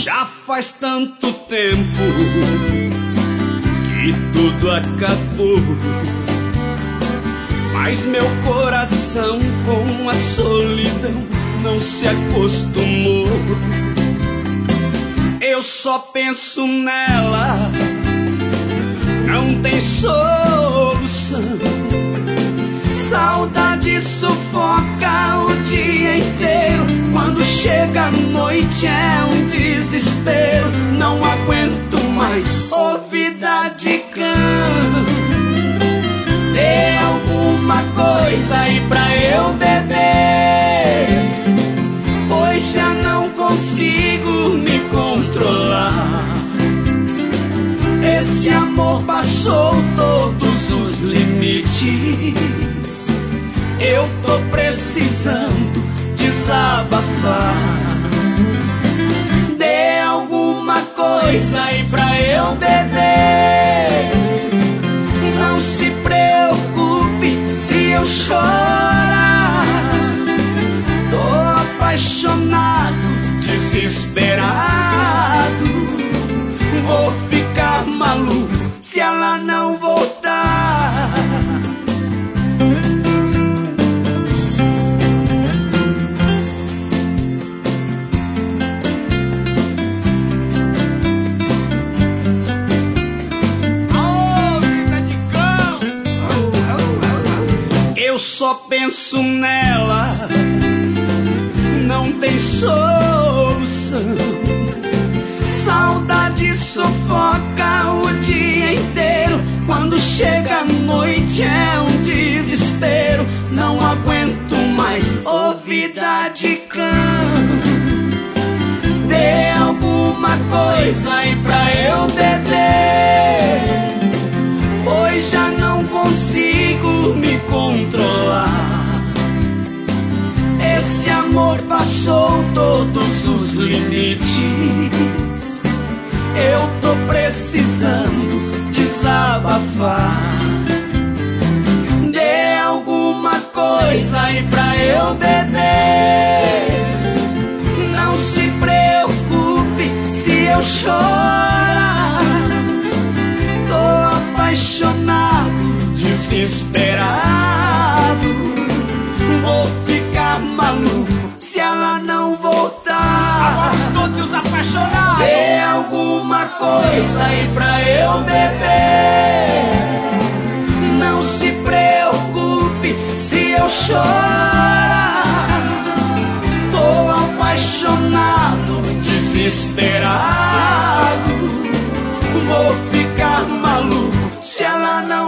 Já faz tanto tempo que tudo acabou, mas meu coração com a solidão não se acostumou. Eu só penso nela, não tem solução. Saudade sufoca o dia inteiro. Quando chega a noite é um desespero. Não aguento mais, ô vida de cão. Dê alguma coisa aí pra eu beber, pois já não consigo me controlar. Esse amor passou todos os limites. Eu tô precisando desabafar. Dê alguma coisa aí pra eu beber. Não se preocupe se eu chorar. Tô apaixonado, desesperado. Vou ficar maluco se ela não voltar. Eu só penso nela, não tem solução. Saudade sufoca o dia inteiro. Quando chega a noite é um desespero. Não aguento mais, ô vida de cão. Dê alguma coisa aí pra eu beber, pois já não consigo me controlar. Esse amor passou todos os limites. Eu tô precisando desabafar. Dê alguma coisa aí pra eu beber. Não se preocupe se eu chorar. Tô apaixonado, desesperado. Vou ficar maluco se ela não voltar. Agora escute os apaixonados. Dê alguma coisa aí pra eu beber. Não se preocupe se eu chorar. Tô apaixonado, desesperado. Vou ficar maluco se ela não